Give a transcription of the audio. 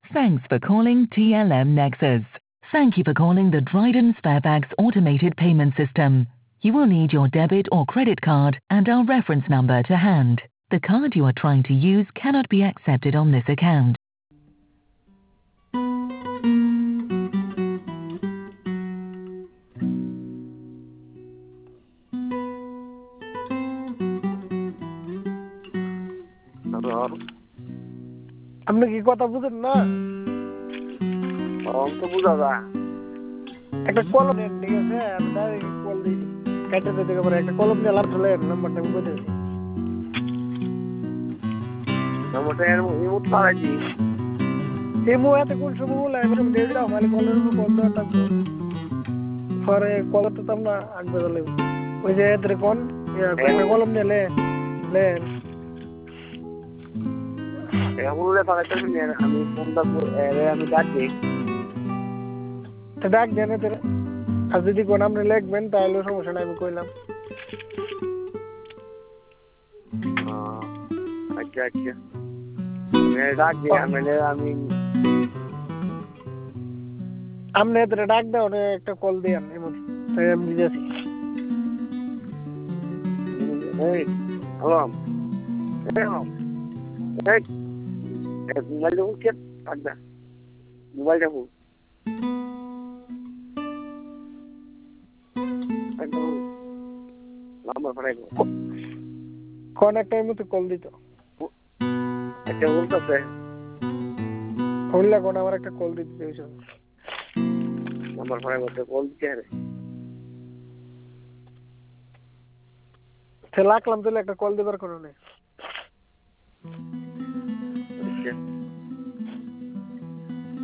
Thanks for calling TLM Nexus. Thank you for calling the Dryden Sparebags automated payment system. You will need your debit or credit card and our reference number to hand. The card you are trying to use cannot be accepted on this account. আপনি কি কথা বুঝেন না? তো বুঝা যা একটা কলম নেন, ঠিক আছে? আমি ডাইরেক্ট কল দিই, কেটে দিতে পারে। একটা কলম দিয়ে লাভ চলে নাম্বারটা আমি বলে দিই। নম্বরটা ইমোট পারাইছি এমো এত কোন সময় বলে আমি দিয়ে দিলাম, মানে কলের উপর কল দেওয়া থাকবো। পরে কলটা তো আমরা আগে বলে ওই যে এদের কোন একটা কলম নিলে নেন। এগুলো পারাইতেছি না, আমি ফোনটা আমি ডাকি তো ডাক দেন এদের। আর যদি কোন আপনি লিখবেন তাহলে সমস্যা নাই, আমি কইলাম। আচ্ছা আচ্ছা ডাক দিয়ে আমি আপনি এদের ডাক দেওয়া একটা কল দিয়ে এমন তাই আমি দিয়েছি। হ্যালো মোবাইল দেখুন কে থাকবে, মোবাইল দেখুন নাম্বার পাঠাইব কোন একটা মতো কল দিত। একটা বলতেছে হইলা কোন আমার একটা কল দিতে দিয়েছ, নাম্বার পাঠাইব কল দিতে হবে। সে লাগলাম তাহলে একটা কল দিবার কোনো নেই।